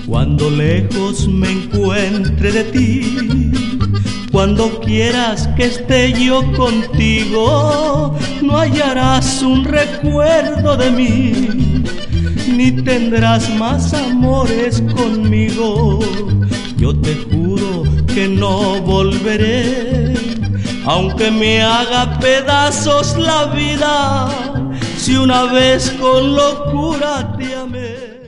Cuando lejos me encuentre de ti, cuando quieras que esté yo contigo, no hallarás un recuerdo de mí, ni tendrás más amores conmigo. Yo te juro que no volveré, aunque me haga pedazos la vida, si una vez con locura te amé.